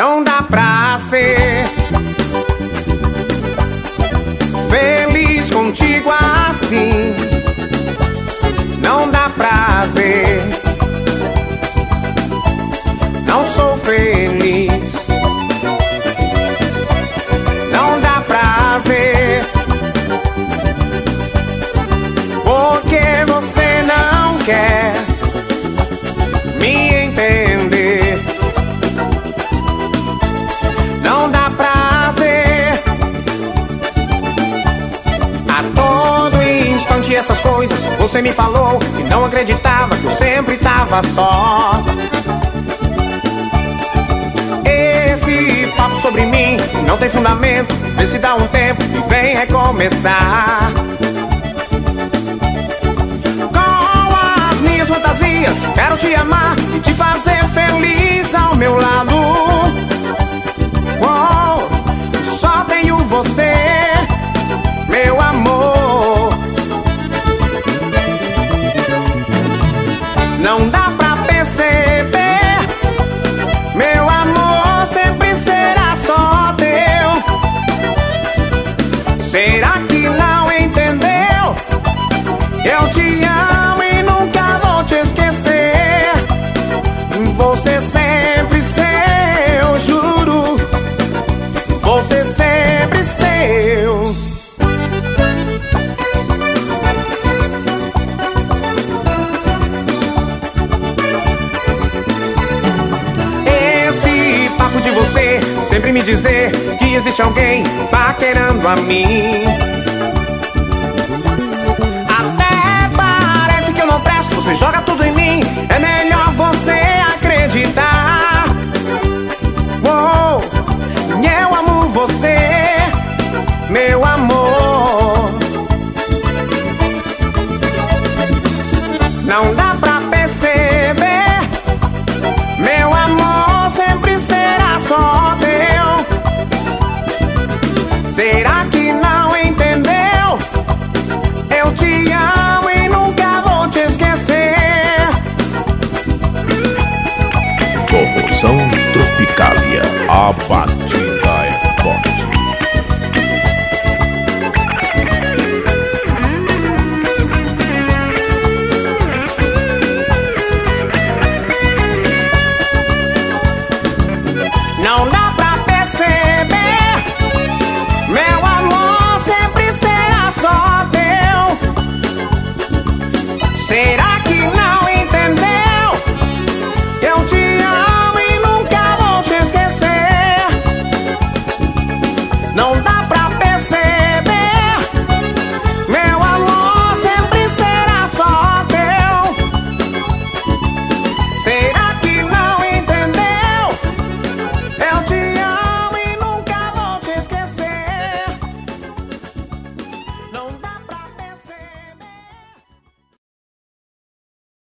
Não dá pra ser feliz contigo assim. Não dá prazer, não sou feliz. Não dá prazer, porque você não quer me entender. Não dá prazer, a todo instante essas coisas você me falou e não acreditava que eu sempre tava só. Esse papo sobre mim não tem fundamento. Vê se dá um tempo e vem recomeçar. Com as minhas fantasias quero te amar e te fazer feliz ao meu lado. Oh, só tenho você, meu amor. Não dá pra perceber, meu amor sempre será só teu. Será que não entendeu? Eu te amo e nunca vou te esquecer. Você sempre seu, juro. Você sempre seu. Esse papo de você sempre me dizer que existe alguém paquerando a mim. Até parece que eu não presto, você joga tudo em mim. É melhor você acreditar. Oh, eu amo você, meu amor. Não dá pra perceber, meu amor sempre será só teu. Será que não entendeu? Eu te amo e nunca vou te esquecer. Forrozão Tropicália, a batida é forte. Não dá pra perceber, meu amor sempre será só teu. Será que não entendeu? Eu te amo e nunca vou te esquecer. Não dá